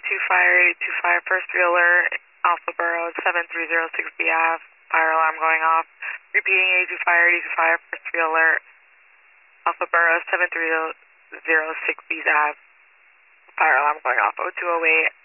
Fire 825, first wheeler, Alpha Borough 7306B Ave, fire alarm going off. Repeating 825, first wheeler, Alpha Borough 7306B Ave, fire alarm going off. 0208